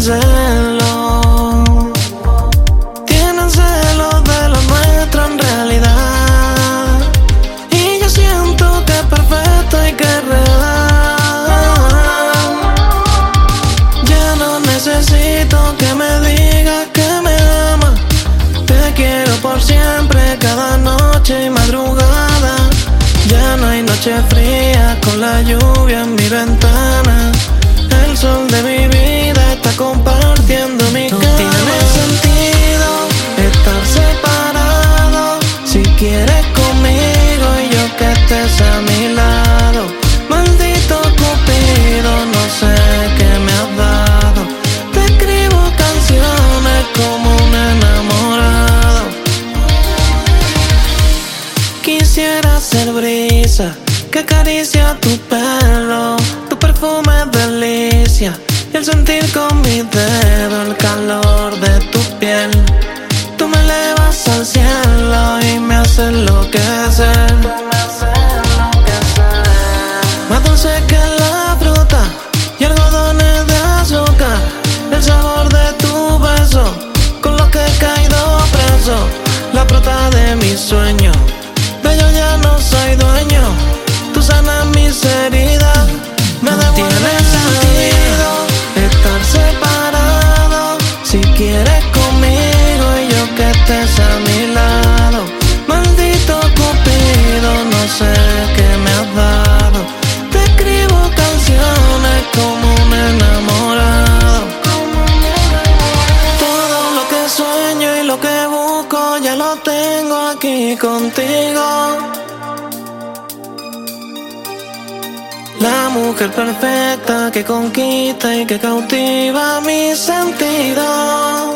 celos. Tienen celos de lo nuestro en realidad. Y yo siento que es perfecto y que es real. Ya no necesito que me digas que me amas. Te quiero por siempre, cada noche y madrugada. Ya no hay noche fría con la lluvia en mi ventana. El sol de mi vida está compartiendo mi cama. No tiene sentido estar separado. Si quieres conmigo y yo que estés a mi lado. Maldito Cupido, no sé qué me has dado. Te escribo canciones como un enamorado. Quisiera ser brisa que acaricia tu pelo. Tu perfume es delicia y el sentir con mi dedo el calor de tu piel. Tú me elevas al cielo y me haces enloquecer. Más dulce que la fruta y algodones de azúcar. El sabor de tu beso con lo que he caído preso. La fruta de mis sueños, de yo ya no soy dueño. Tú sanas mis heridas, me devuelves sentido estar separado. Si quieres conmigo y yo que estés a mi lado. Maldito Cupido, no sé qué me has dado. Te escribo canciones como un enamorado. Todo lo que sueño y lo que busco ya lo tengo aquí contigo. La mujer perfecta que conquista y que cautiva mis sentidos.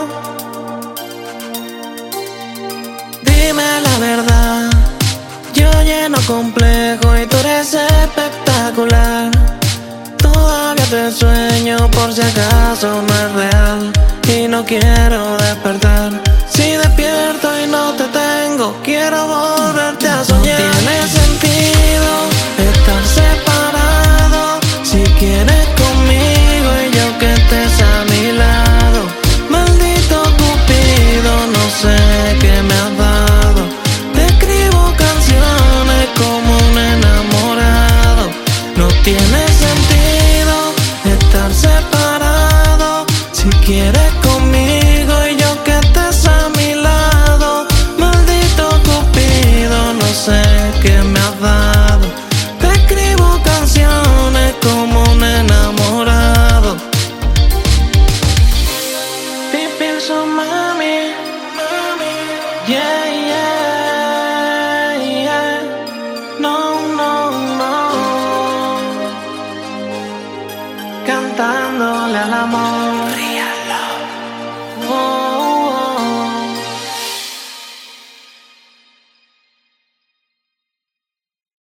Dime la verdad, yo lleno complejo y tú eres espectacular. Todavía te sueño por si acaso no es real y no quiero despertar. Si despierto y no te tengo, quiero volverte a soñar. No tiene sentido estar separado. Si quieres conmigo y yo que estés a mi lado. Maldito Cupido, no sé qué me has dado. Te escribo canciones como un enamorado. No tiene sentido estar separado. Si quieres conmigo y yo que estés a mi lado. Maldito Cupido, no sé qué me has dado. Te escribo canciones como un enamorado. Te pienso, mami, yeah, yeah, yeah. No, no, no. Cantándole al amor. Oh.